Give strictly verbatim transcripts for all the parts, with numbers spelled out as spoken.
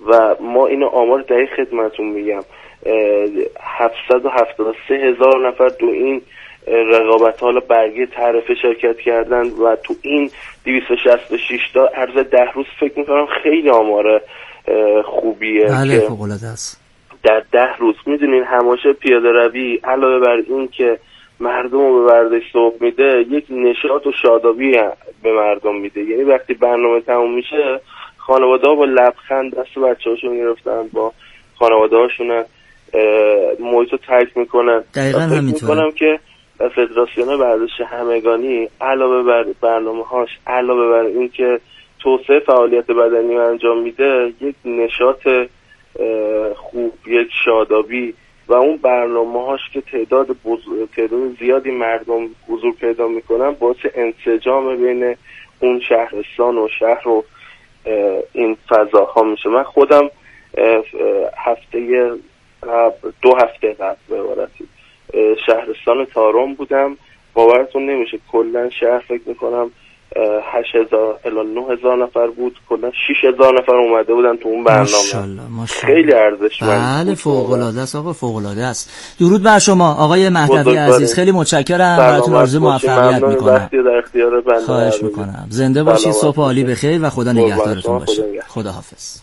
و ما اینو آمار دقیق خدمتون میگم، هفتصد و هفتاد و سه هزار نفر تو این رقابت حالا برگه تعرفه شرکت کردن و تو این دویست و شصت و شش تا عرض ده روز فکر میکنم خیلی آمار خوبیه. بله فوق العاده است. در ده روز میدونین هماشه پیاده روی علاوه بر این که مردم رو به ورزش سوق میده، یک نشاط و شادابی به مردم میده. یعنی وقتی برنامه تموم میشه خانواده ها با لبخند دست بچه هاشون گرفتن، با خانواده هاشون محیط رو ترک میکنن. دقیقا همینطور میکنم که فدراسیون ورزش همگانی علاوه بر برنامه هاش، علاوه بر این که توسعه فعالیت بدنی رو انجام میده، یک نشاط خوب، یک شادابی و اون برنامه هاش که تعداد بزرگ، تعداد زیادی مردم حضور پیدا میکنن، باعث انسجام بین اون شهرستان و شهر و این فضاها میشه. من خودم هفته قبل، دو هفته قبل به عبارتی شهرستان تارم بودم. باورتون نمیشه کلا شهر فکر میکنم هشت هزار الی نه هزار نفر بود، کلا شش هزار نفر اومده بودن تو اون برنامه. ماشاءالله ماشاءالله. خیلی ارزشمند. بله فوق العاده است آقا، فوق العاده است. درود بر شما آقای مهدوی عزیز، خیلی متشکرم، براتون آرزوی موفقیت میکنم. خواهش میکنم. زنده باشید، صبح عالی بخیر و خدا نگهدارتون باشه. خدا حافظ.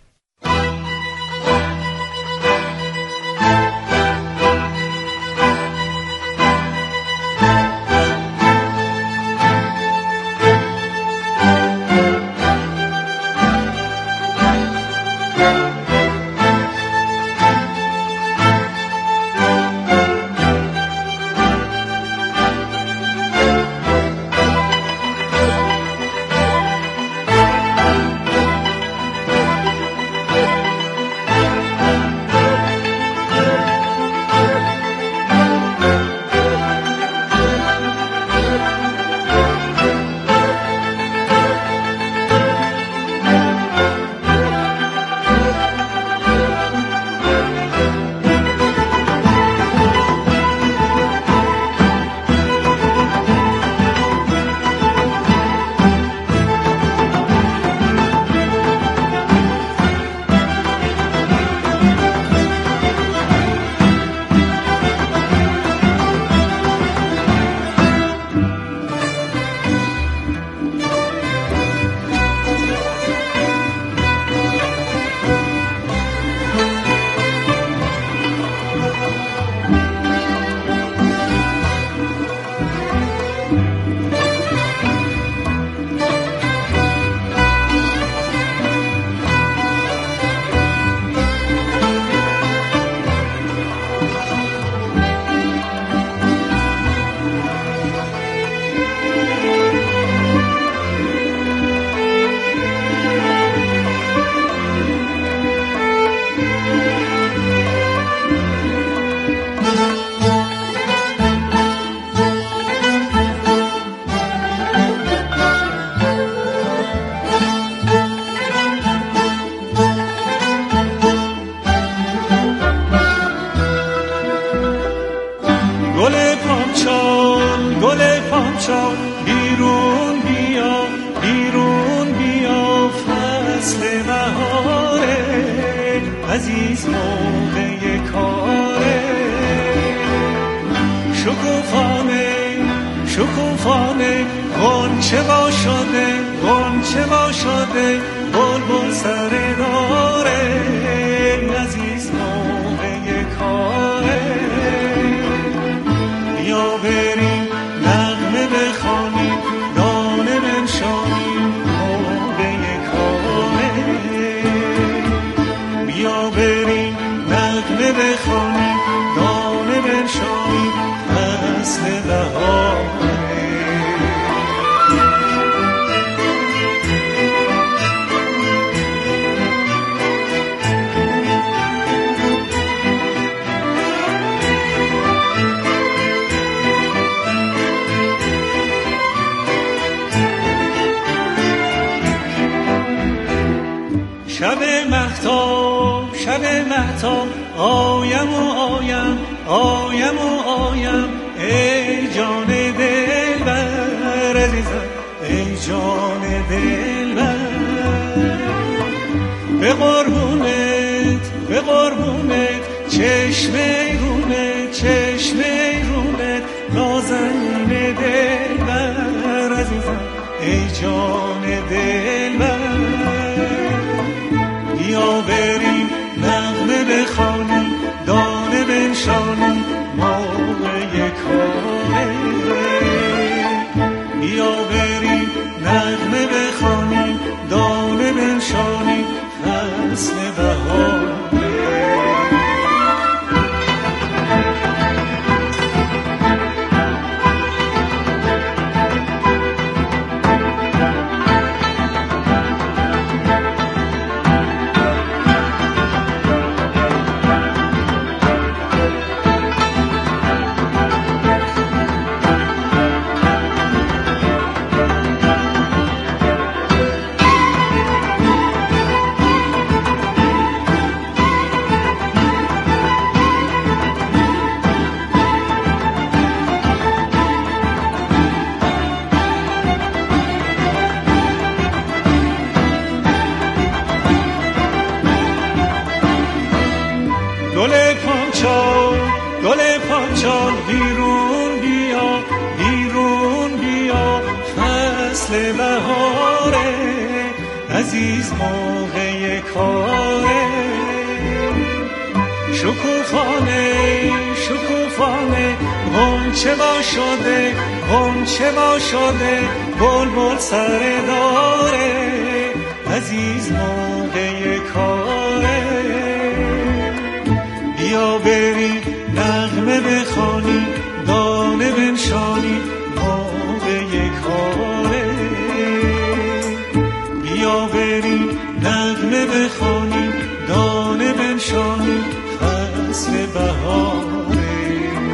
شب مهتاب شب مهتاب آیم و آیم آیم و آیم ای جان دلبر عزیزم ای جان دلبر به به قربونت به قربونت چشم رونت چشم رونت نازنین دلبر عزیزم ای جان دلبر بیا بریم نغمه بخوانیم دانه بنشانیم موقع کاره بیا بریم نغمه بخوانیم دانه بنشانیم فصل بهاره عزیز موقع کاره شکوفانه شکوفانه غنچه با شده غنچه با شده بلبل سر داره عزیز موقع کاره بیا بریم نغمه بخوانیم دانه بنشانیم موقع کاره بیا بریم نغمه بخوانیم دانه بنشانیم فصل بهاره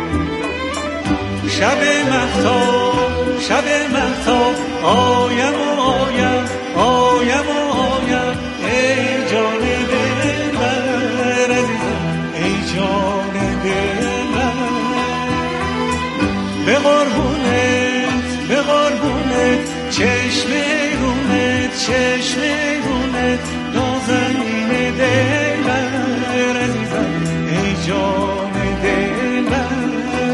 شب مهتاب شب مهتاب آیم و آیم آیم و آیم ای جان دلبر عزیزم ای جان دلبر به قربونت به قربونت چشم رونت چشم رونت نازنین دلبر عزیزم ای جان دلبر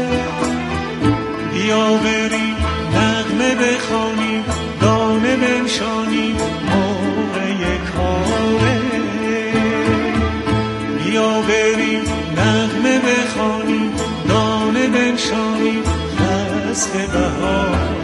بیا بریم نغمه بخوانیم دانه بنشانیم موقع کاره بیا بریم نغمه بخوانیم دانه بنشانیم فصل بهاره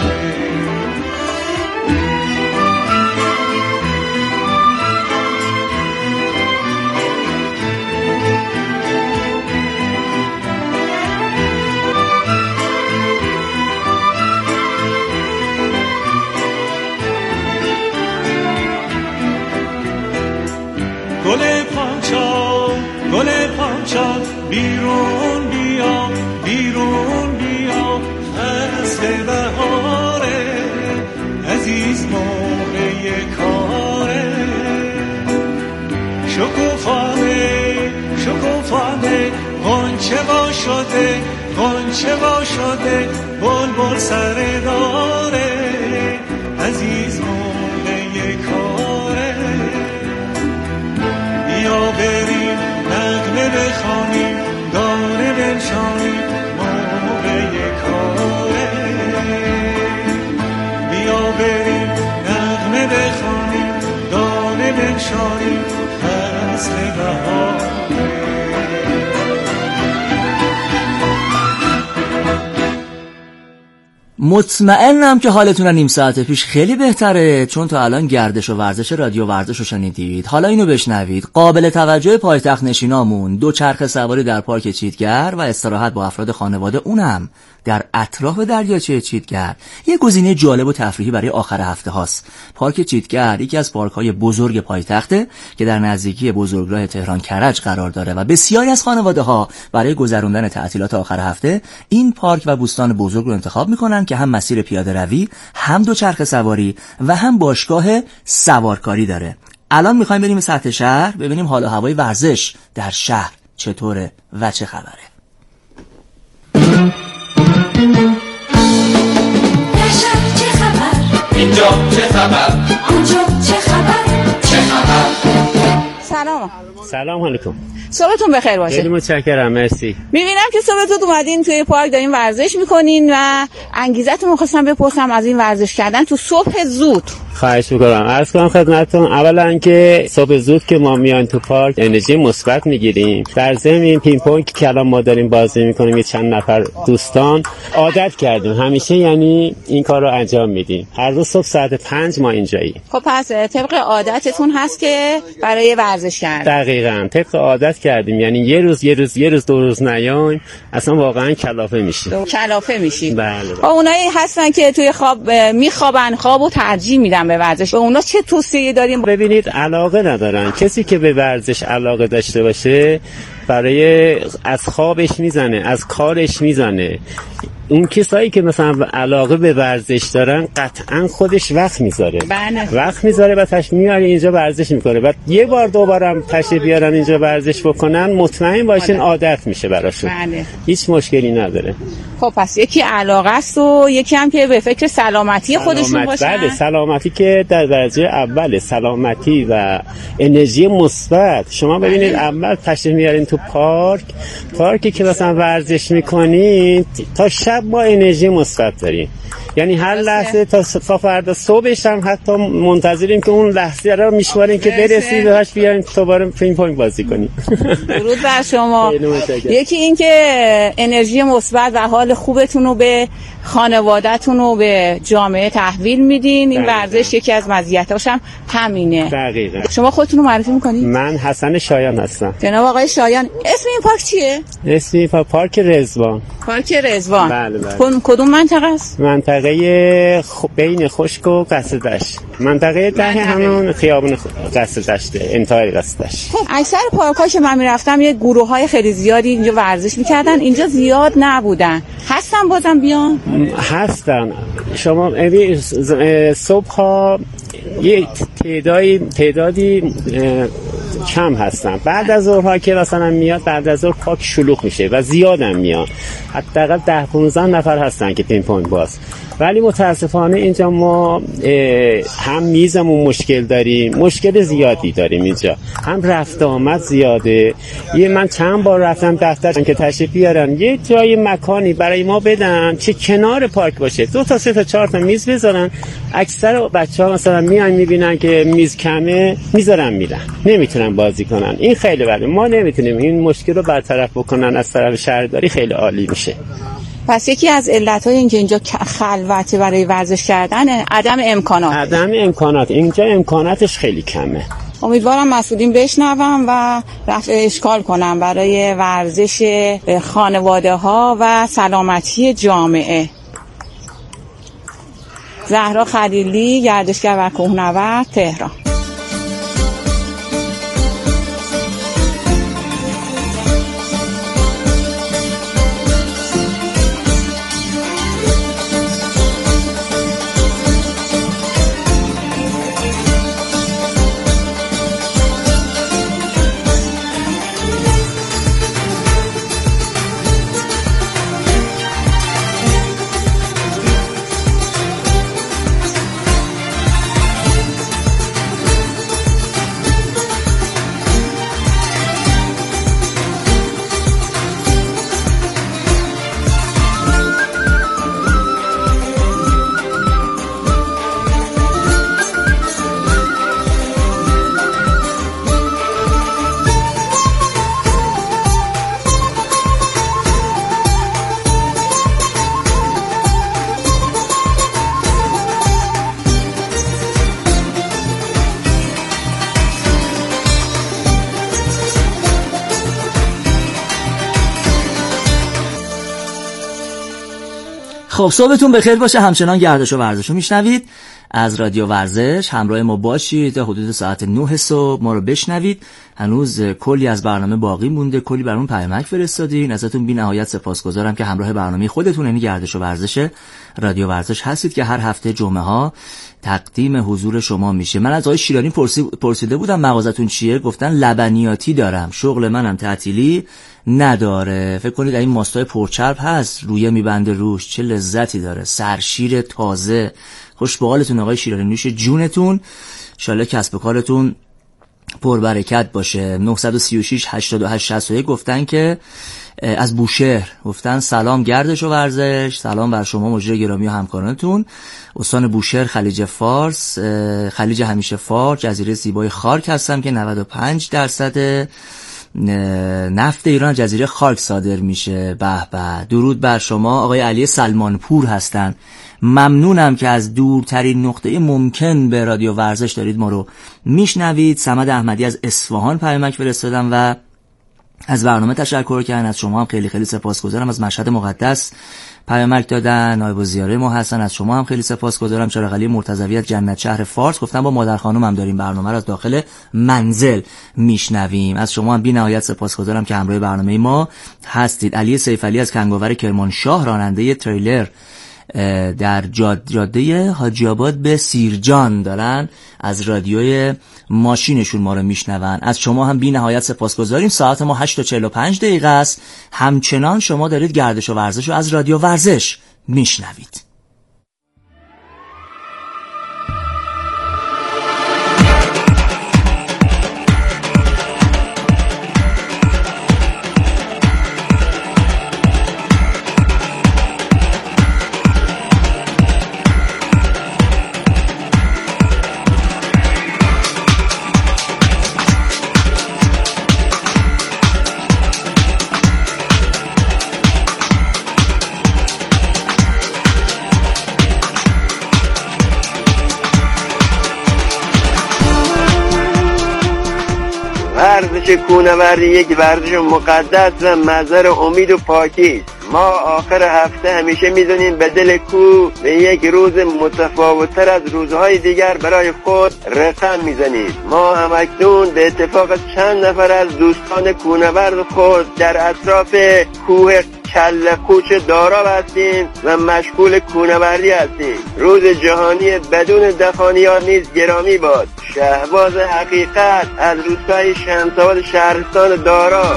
گل پانچال گل پانچال بیرون بیا بیرون بیا فصل بهاره عزیز موقع کاره شکوفانه شکوفانه غنچه با شده غنچه با شده بلبل سر داره عزیز موقع کاره بیا بریم نغمه بخوانیم دانه بنشانیم موقع کاره بیا بریم نغمه بخوانیم دانه بنشانیم فصل بهاره مطمئنم که حالتون نیم ساعت پیش خیلی بهتره، چون تا الان گردش و ورزش رادیو ورزش رو شنیدید. حالا اینو بشنوید. قابل توجه پایتخت نشینامون دو چرخ سواری در پارک چیتگر و استراحت با افراد خانواده، اونم در اطراف دریاچه چیتگر، یه گزینه جالب و تفریحی برای آخر هفته هاست. پارک چیتگر یکی از پارک‌های بزرگ پایتخته که در نزدیکی بزرگراه تهران کرج قرار داره و بسیاری از خانواده‌ها برای گذراندن تعطیلات آخر هفته این پارک و بوستان بزرگ رو انتخاب می‌کنن که هم مسیر پیاده روی، هم دو چرخ سواری و هم باشگاه سوارکاری داره. الان می‌خوایم بریم سطح شهر ببینیم حال و هوای ورزش در شهر چطوره و چه خبره. چه خبر؟ اینجا چه خبر؟ اونجا چه خبر؟ چه خبر؟ سلام. سلام علیکم. صبحتون بخیر باشه. خیلی متشکرم، مرسی. میبینم که صبح زود اومدین توی پارک دارین ورزش میکنین و انگیزتون رو خواستم بپرسم از این ورزش کردن تو صبح زود. خواهش میکنم. عرض کنم خدمتتون اولا که صبح زود که ما میایم تو پارک انرژی مثبت میگیریم. در ضمن این پینگ پونگ که الان ما داریم بازی میکنیم یه چند نفر دوستان عادت کردیم همیشه، یعنی این کار رو انجام میدیم. هر روز صبح ساعت پنج ما اینجاییم. خب پس طبق عادتتون هست که برای ورزش کردن. دقیقاً طبق عادت کردیم، یعنی یه روز یه روز یه روز دو روز نیایم اصلا واقعا کلافه میشیم. کلافه میشیم. بله. بله. اونایی هستن که توی خواب میخوابن، خوابو ترجیح میدن به ورزش. به اونا چه توصیه داریم؟ ببینید علاقه ندارن. کسی که به ورزش علاقه داشته باشه برای از خوابش میزنه، از کارش میزنه. اون کسایی که مثلا علاقه به ورزش دارن قطعا خودش وقت میذاره. بله. وقت میذاره و تشریف میاره اینجا ورزش میکنه و یه بار دوباره هم تشریف بیارن اینجا ورزش بکنن مطمئن باشین عادت میشه براشون. بله. هیچ مشکلی نداره. خب پس یکی علاقه است و یکی هم که به فکر سلامتی خودشون باشن. بله، سلامتی که در درجه اول، سلامتی و انرژی مثبت. شما ببینید اول تشریف میارین تو پارک، پارکی که مثلا ورزش میکنین تا شب ما انرژی مثبت داریم، یعنی هر لحظه تا تا فردا صبحش هم حتی منتظریم که اون لحظه رو میشماریم که برسیم بهش بیایم دوباره پینگ پونگ بازی کنیم. درود بر شما. یکی این که انرژی مثبت و حال خوبتون رو به خانواده‌تون و به جامعه تحویل میدین. این ورزش یکی از مزیتاش هم همینه. دقیقاً. شما خودتون رو معرفی میکنید؟ من حسن شایان هستم. جناب آقای شایان، اسم این پارک چیه؟ اسم این پارک رضوان. پارک رضوان. بله بله. کدوم منطقه است؟ منطقه خ... بین خشک و قصر دشت. منطقه ده همون خیابون قصر دشت، انتهای قصر دشت. اکثر پارک‌ها که من میرفتم یه گروه‌های خیلی زیادی اینجا ورزش میکردن، اینجا زیاد نبودن. هستن بازم بیان؟ هستن. شما صبح ها یه تعدادی تعدادی کم هستن. بعد از ظهرها که مثلا میاد بعد از ظهر پاک شلوغ میشه و زیادم میان. حداقل ده پانزده نفر هستن که پینگ پونگ باز. ولی متاسفانه اینجا ما هم میزمون مشکل داریم، مشکل زیادی داریم اینجا. هم رفت آمد زیاده. یه من چند بار رفتم دفتر که تشریف بیارن یه جای مکانی برای ما بدن که کنار پارک باشه، دو تا سه تا چهار تا میز بذارن. اکثر بچه‌ها مثلا میان میبینن که میز کمه میذارن میرن، نمیتونن بازی کنن. این خیلی بده. ما نمیتونیم این مشکل رو برطرف بکنن از طرف شهرداری، خیلی عالی میشه. پس یکی از علت‌های اینکه اینجا خلوته برای ورزش کردن عدم امکانات. عدم امکانات. اینجا امکاناتش خیلی کمه. امیدوارم مسئولین بشنوم و رفع اشکال کنم برای ورزش خانواده‌ها و سلامتی جامعه. زهرا خلیلی، گردشگر و کوهنورد، تهران. خب صبحتون بخیر باشه. همچنان گردش و ورزش رو میشنوید از رادیو ورزش. همراه ما باشید تا حدود ساعت نه صبح ما رو بشنوید. هنوز کلی از برنامه باقی مونده، کلی برامون پیامک فرستادین. ازتون بی نهایت سپاسگزارم که همراه برنامه خودتون یعنی گردش و ورزش رادیو ورزش هستید که هر هفته جمعه ها تقدیم حضور شما میشه. من از آقای شیرانی پرسی... پرسیده بودم مغازتون چیه، گفتن لبنیاتی دارم، شغل منم تعطیلی نداره. فکر کنید این ماستای پرچرب هست، رویه میبنده روش، چه لذتی داره، سرشیر تازه. خوش به حالتون آقای شیرانی، نوش جونتون. ان شاءالله کسب و کارتون پربرکت باشه. نه سه شش هشتاد و هشت شصت و یک گفتن که از بوشهر گفتن سلام گردش و ورزش، سلام بر شما مجری گرامی و همکارانتون. استان بوشهر خلیج فارس، خلیج همیشه فارس، جزیره زیبای خارک هستم که نود و پنج درصد نفت ایران جزیره خارک صادر میشه. به به، درود بر شما. آقای علی سلمانپور هستن، ممنونم که از دورترین نقطه ممکن به رادیو ورزش دارید ما رو میشنوید. صمد احمدی از اصفهان پیامک فرستادم و از برنامه تشکر کردن. از شما هم خیلی خیلی سپاسگزارم. از مشهد مقدس پیامک دادن. نایب الزیاره ما هستن، از شما هم خیلی سپاسگزارم. چراغ علی مرتضوی از جنت شهر فارس گفتن با مادر خانم هم داریم برنامه رو از داخل منزل میشنویم. از شما هم بی نهایت سپاسگزارم که همراه برنامه ما هستید. علی سیف علی از کنگاور کرمانشاه، راننده تریلر در جاده حاجی آباد به سیرجان دارن از رادیوی ماشینشون ما رو میشنون. از شما هم بی نهایت سپاسگزاریم. ساعت ما هشت و چهل و پنج دقیقه است. همچنان شما دارید گردش و ورزش رو از رادیو ورزش میشنوید. ورزش کوهنوردی یک ورزش مقدس و مظهر امید و پاکی. ما آخر هفته همیشه میدونیم به دل کوه به یک روز متفاوت‌تر از روزهای دیگر برای خود رقم میزنیم. ما هم اکنون به اتفاق چند نفر از دوستان کوهنورد خود در اطراف کوه کله قوچ دارا هستیم و مشغول کوهنوردی هستیم. روز جهانی بدون دفانیات نیز گرامی باد. شهباز حقیقت از روستای شمس‌آباد شهرستان دارا.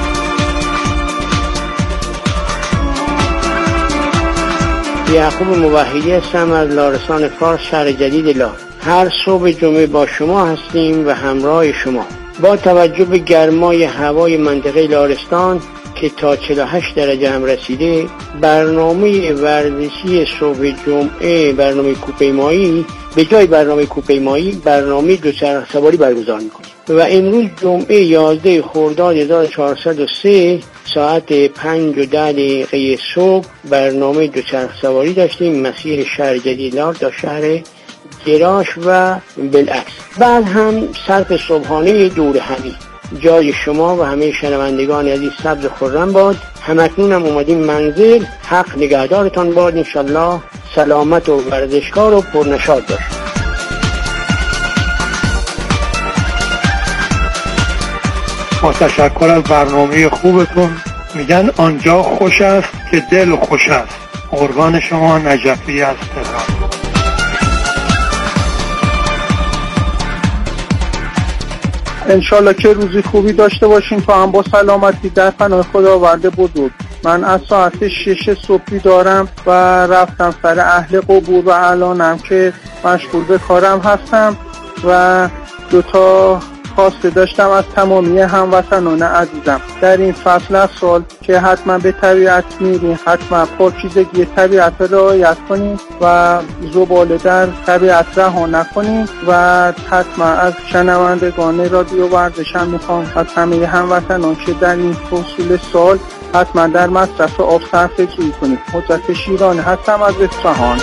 یعقوب موحدی هستم از لارستان فارس، شهر جدید لار. هر صبح جمعه با شما هستیم و همراه شما. با توجه به گرمای هوای منطقه لارستان که تا چهل و هشت درجه هم رسیده، برنامه ورزشی صبح جمعه، برنامه کوهپیمایی به جای برنامه کوهپیمایی برنامه دوچرخه سواری برگزار می‌کنیم و امروز جمعه یازده خرداد هزار و چهارصد و سه ساعت پنج و ده دقیقه صبح برنامه دوچرخه سواری داشتیم مسیر شهر جدید لار تا شهر گراش و بالعکس. بعد هم صرف صبحانه دور همی. جای شما و همه شنوندگان عزیز سبز خرم باد. همکنون هم اومدیم منزل. حق نگهدارتان باد. انشالله سلامت و ورزشکار و پرنشاط باشید. با تشکر از برنامه خوبتون. میگن آنجا خوش است که دل خوش است. قربان شما نجفی از تهران. انشالله که روزی خوبی داشته باشین تا هم با سلامتی در پناه خداوند بزرگ. من از ساعت شش صبحی دارم و رفتم سر اهل قبور و الانم که مشغول به کارم هستم و دوتا خواسته داشتم از تمامی هموطنان عزیزم در این فصل از سال که حتما به طبیعت میرین، حتما پاکیزگی طبیعت را رعایت کنین و زباله در طبیعت رها نکنین و حتما از شنوندگان رادیو ورزش هم میخوام از همه هموطنان که در این فصل سال حتما در مصرف آب صرفه‌جویی کنید. حجت شیرانه هستم از اصفهان.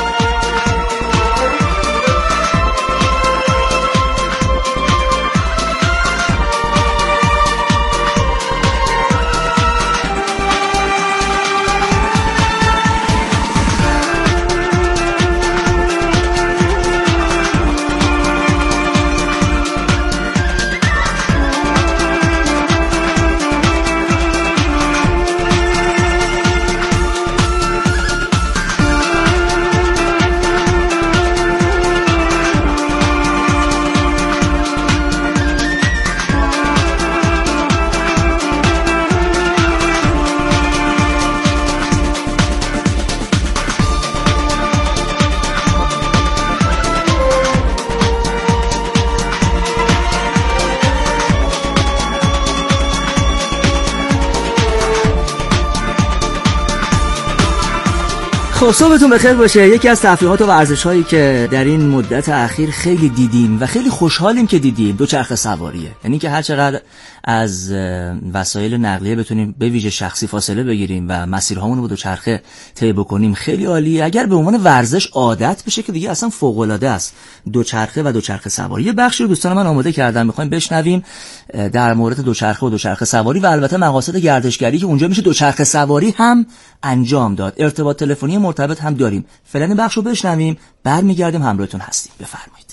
خب صبحتون بخیر باشه. یکی از تفریحات و ورزش‌هایی که در این مدت اخیر خیلی دیدیم و خیلی خوشحالیم که دیدیم دوچرخه سواریه. یعنی که هر چقدر از وسایل نقلیه بتونیم به ویژه شخصی فاصله بگیریم و مسیرهامون رو با دوچرخه طی بکنیم خیلی عالیه. اگر به عنوان ورزش عادت بشه که دیگه اصلا فوق‌العاده است. دوچرخه و دوچرخه سواری. یه بخشی رو دوستان من آماده کردن، می‌خوایم بشنویم در مورد دوچرخه و دوچرخه سواری و البته مقاصد گردشگری که اونجا میشه دوچرخه سواری هم انجام داد. ارتباط تلفنی مرتبط هم داریم. فعلا بخش رو بشنویم، برمیگردیم همراهتون هستیم. بفرمایید.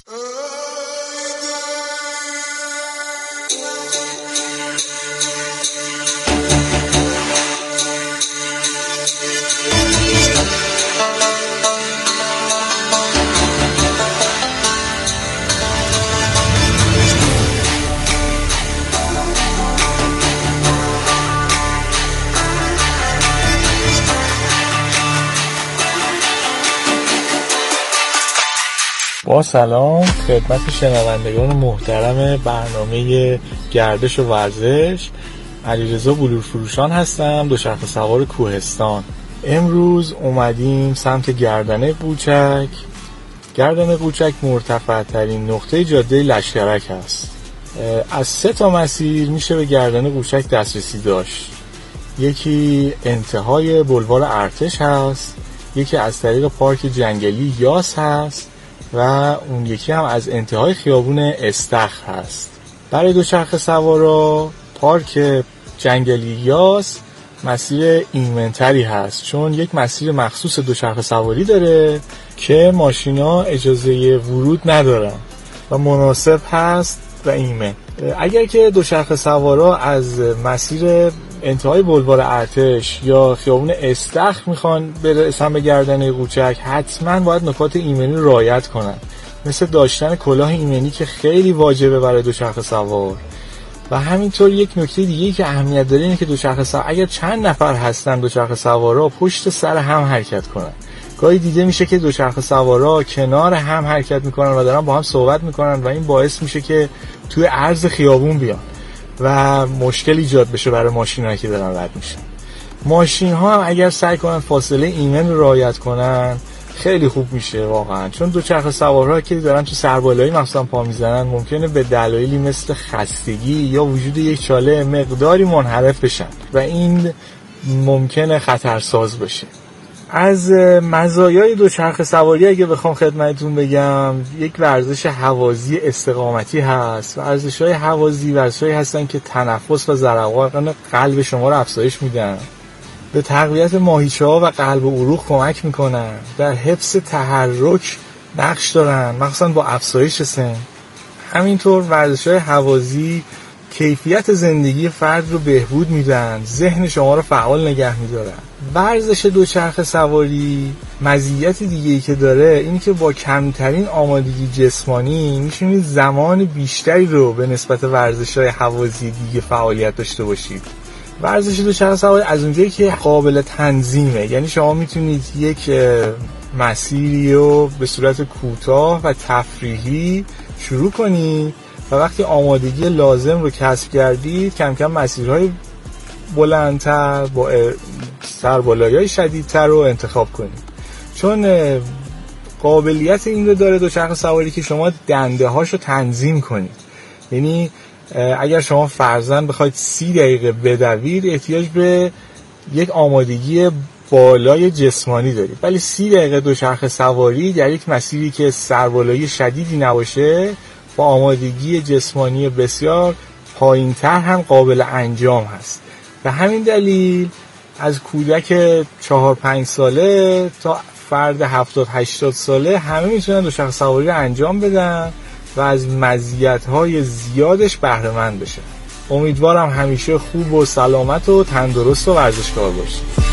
با سلام خدمت شنوندگان محترم برنامه گردش و ورزش، علیرضا بلورفروشان هستم، دوچرخه سوار کوهستان. امروز اومدیم سمت گردنه قوچک. گردنه قوچک مرتفع ترین نقطه جاده لشکرک است. از سه تا مسیر میشه به گردنه قوچک دسترسی داشت. یکی انتهای بلوار ارتش هست، یکی از طریق پارک جنگلی یاس هست و اون یکی هم از انتهای خیابون استخر هست. برای دوچرخه سوارا پارک جنگلی یاس مسیر ایمنتری هست، چون یک مسیر مخصوص دوچرخه سواری داره که ماشینا اجازه ورود ندارن و مناسب هست و ایمن. اگر که دوچرخه سوارا از مسیر انتهای بلوار ارتش یا خیابون استخر میخوان برسن به گردنه قوچک، حتما باید نکات ایمنی رو رعایت کنن، مثل داشتن کلاه ایمنی که خیلی واجبه برای دوچرخه سوار. و همینطور یک نکته دیگه که اهمیت داره اینه که دوچرخه سوار اگر چند نفر هستن دوچرخه سوارا پشت سر هم حرکت کنن. گاهی دیده میشه که دوچرخه سوارا کنار هم حرکت میکنن و دارن با هم صحبت میکنن و این باعث میشه که توی عرض خیابون بیان و مشکل ایجاد بشه برای ماشینایی که دارن رد میشن. ماشین ها هم اگر سعی کنن فاصله ایمن رو رعایت کنن خیلی خوب میشه واقعا، چون دوچرخه سوارها که دارن تو سربالایی مثلا پا میزنن ممکنه به دلایلی مثل خستگی یا وجود یک چاله مقداری منحرف بشن و این ممکنه خطرساز باشه. از مزایای دوچرخه سواری اگه بخوام خدمتتون بگم، یک ورزش هوازی استقامتی هست. ورزش‌های هوازی ورزش‌هایی هستن که تنفس و ضربان قلب شما رو افزایش میدن، به تقویت ماهیچه‌ها و قلب و عروق کمک میکنن، در حفظ تحرک نقش دارن مخصوصا با افزایش سن. همینطور ورزش‌های هوازی کیفیت زندگی فرد رو بهبود میدن، ذهن شما رو فعال نگه میدارن. ورزش دوچرخه سواری مزیت دیگه‌ای که داره اینی که با کمترین آمادگی جسمانی میتونید زمان بیشتری رو به نسبت ورزش‌های هوازی دیگه فعالیت داشته باشید. ورزش دوچرخه سواری از اونجایی که قابل تنظیمه، یعنی شما میتونید یک مسیری رو به صورت کوتاه و تفریحی شروع کنید و وقتی آمادگی لازم رو کسب کردید کم کم مسیرهای بلندتر با سربالایی‌های شدیدتر رو انتخاب کنید، چون قابلیت این رو داره دوچرخه سواری که شما دنده هاشو تنظیم کنید. یعنی اگر شما فرضاً بخواید سی دقیقه بدوید احتیاج به یک آمادگی بالای جسمانی دارید، ولی سی دقیقه دوچرخه سواری در یک مسیری که سربالایی شدیدی نباشه با آمادگی جسمانی بسیار پایین‌تر هم قابل انجام هست. به همین دلیل از کودک چهار پنج ساله تا فرد هفتاد هشتاد ساله همه میتونن دوچرخه سواری رو انجام بدن و از مزیت‌های زیادش بهره مند بشن. امیدوارم همیشه خوب و سلامت و تندرست و ورزشکار باشید.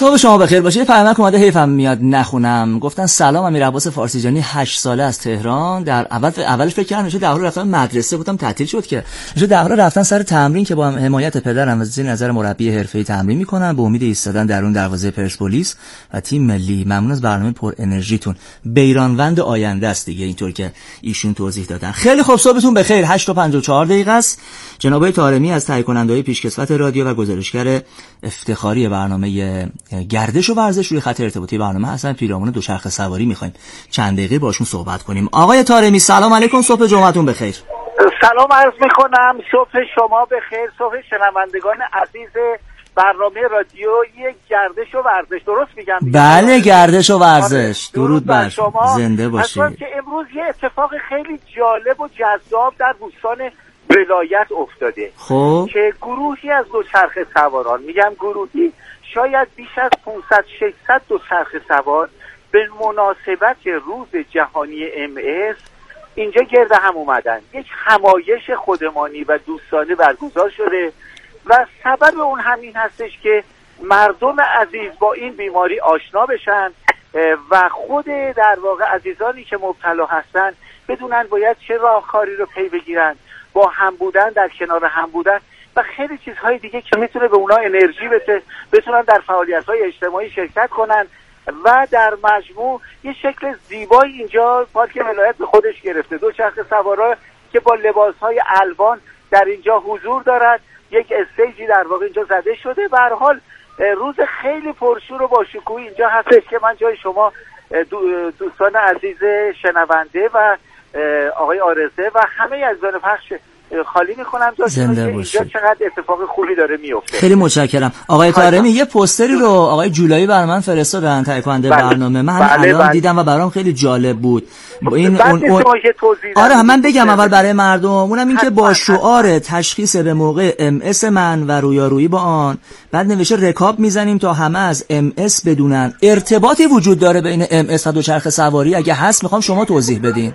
صبح شما بخیر باشه. پیامک اومده حیفم میاد نخونم. گفتن سلام، امیر عباس فارسیجانی هشت ساله از تهران. در اول اول فکر کردم میشه دهورا رفتن مدرسه، بودم تعطیل شد که میشه دهورا رفتن سر تمرین که با حمایت پدرم و زیر نظر مربی حرفه‌ای تمرین میکنن به امید ایستادن درون دروازه پرسپولیس و تیم ملی. ممنون از برنامه پر انرژیتون. بیرانوند آینده است دیگه، اینطور که ایشون توضیح دادن. خیلی خوب، صبحتون بخیر. هشت و پنجاه و چهار دقیقه است. جناب آقای طارمی از تهیه کننده‌های پیشکسوت رادیو و گزارشگر افتخاری برنامه گردش و ورزش روی خط ارتباطی برنامه هستن. پیرامون دوچرخه سواری می‌خوایم چند دقیقه باشون صحبت کنیم. آقای طارمی سلام علیکم، صبح جمعتون بخیر. سلام عرض می‌کنم، صبح شما بخیر، صبح شنوندگان عزیز برنامه رادیو یک گردش و ورزش. درست میگم؟ بله، گردش و ورزش. درود بر شما، زنده باشید. اصلا که امروز یه اتفاق خیلی جالب و جذاب در بوستان ولایت افتاده. خب که گروهی از دوچرخه سواران، میگم گروهی، شاید بیش از پانصد ششصد دوچرخه سوار به مناسبت روز جهانی ام اس اینجا گرد هم اومدن. یک همایش خودمانی و دوستانه برگزار شده و سبب اون همین هستش که مردم عزیز با این بیماری آشنا بشن و خود در واقع عزیزانی که مبتلا هستن بدونن باید چه راهکاری رو پی بگیرن، با هم بودن، در کنار هم بودن و خیلی چیزهای دیگه که میتونه به اونا انرژی بده، بتونن در فعالیت‌های اجتماعی شرکت کنن و در مجموع یه شکل زیبایی اینجا پارک ولایت به خودش گرفته. دوچرخه سوارا که با لباس‌های الوان در اینجا حضور دارد، یک استیجی در واقع اینجا زده شده. به هر حال روز خیلی پرشور و با شکوه اینجا هستش که من جای شما دوستان عزیز شنونده و آقای آرزه و همه عزیزان پخش خالی میکنم داشتم که اینجا چقدر اتفاق خوبی داره میفته. خیلی متشکرم. آقای طارمی یه پوستری رو آقای جولایی برای من فرستادن، تهیه کننده بله. برنامه. من بله الان بله. دیدم و برام خیلی جالب بود. این اون, اون... آره من بگم اول برای مردم، اونم این که با شعار تشخیص به موقع ام اس من و رویارویی با آن، بعد نوشته رکاب میزنیم تا همه از ام اس بدونن. ارتباطی وجود داره بین ام اس و دوچرخه سواری؟ اگه هست میخوام شما توضیح بدین.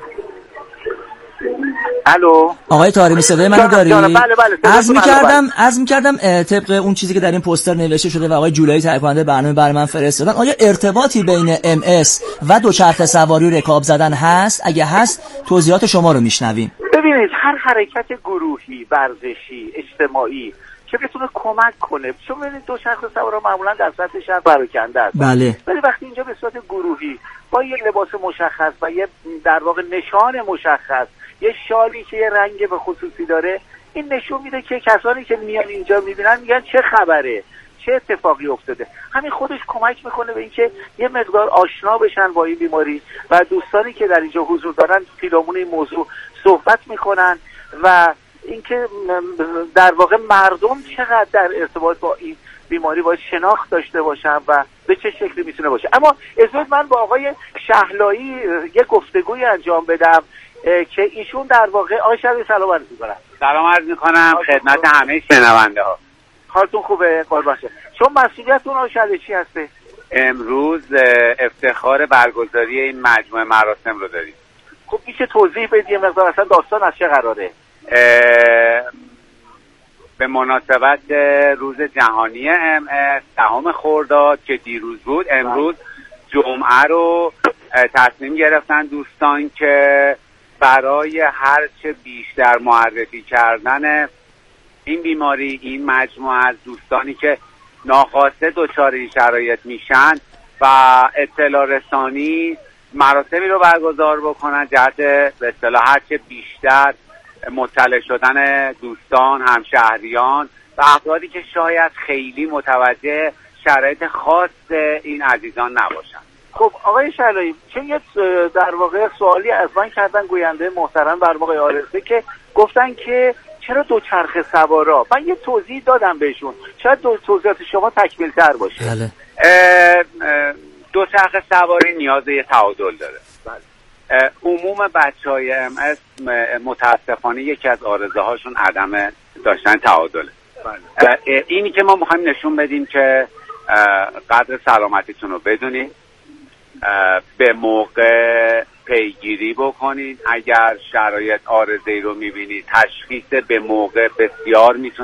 الو آقای طارمی صدای منو داری؟ بله بله. عرض می‌کردم عرض می‌کردم طبق اون چیزی که در این پوستر نوشته شده و آقای جولایی تهیه کننده برنامه برای من فرستادن، آیا ارتباطی بین ام اس و دوچرخه سواری و رکاب زدن هست؟ اگه هست توضیحات شما رو میشنویم. ببینید، هر حرکت گروهی، ورزشی، اجتماعی که بتونه کمک کنه، چون ببینید دوچرخه سوارا معمولا در سطح شهر پراکنده است. بله. ولی وقتی اینجا به صورت گروهی با یه لباس مشخص و یه در واقع نشان مشخص، یه شالی که یه رنگ به خصوصی داره، این نشون میده که کسانی که میان اینجا میبینن میگن چه خبره، چه اتفاقی افتاده. همین خودش کمک میکنه به اینکه یه مقدار آشنا بشن با این بیماری و دوستانی که در اینجا حضور دارن پیرامون این موضوع صحبت میکنن و اینکه در واقع مردم چقدر در ارتباط با این بیماری باید شناخت داشته باشن و به چه شکلی میتونه باشه. اما اجازه من با آقای شهلایی یه گفتگوی انجام بدم که ایشون در واقع آقای شهلایی سلام عرض می‌کنم. سلام عرض می‌کنم خدمت همه شنونده ها. حالتون خوبه؟ قربان شما. چون مسئولیتتون آقای شهلایی چی هسته؟ امروز افتخار برگزاری این مجموعه مراسم رو داریم. خب میشه توضیح بدید یه مقدار اصلا داستان از چه قراره؟ به مناسبت روز جهانی ام اس دهم خرداد که دیروز بود، امروز جمعه رو تصمیم گرفتن دوستان که برای هر چه بیشتر معرفی کردن این بیماری، این مجموعه از دوستانی که ناخواسته دچار این شرایط میشن و اطلاع رسانی مراسمی رو برگزار بکنن جهت به اصطلاح هر چه بیشتر مطلع شدن دوستان، همشهریان و افرادی که شاید خیلی متوجه شرایط خاص این عزیزان نباشن. خب آقای شهلایی، چون یه در واقع سوالی از من کردن گوینده محترم بر واقع آرزه که گفتن که چرا دوچرخه سوارا؟ من یه توضیح دادم بهشون، شاید دو توضیحات شما تکمیل تر باشه. بله. دوچرخه سواری نیاز به تعادل داره. بله. عموم بچهای ام اس متاسفانه یکی از آرزه هاشون عدم داشتن تعادله. بله. اینی که ما میخوایم نشون بدیم که قدر سلامتیتون رو بدونید، به موقع پیگیری بکنید، اگر شرایط عارضه‌ای رو میبینید تشخیص به موقع بسیار میتونه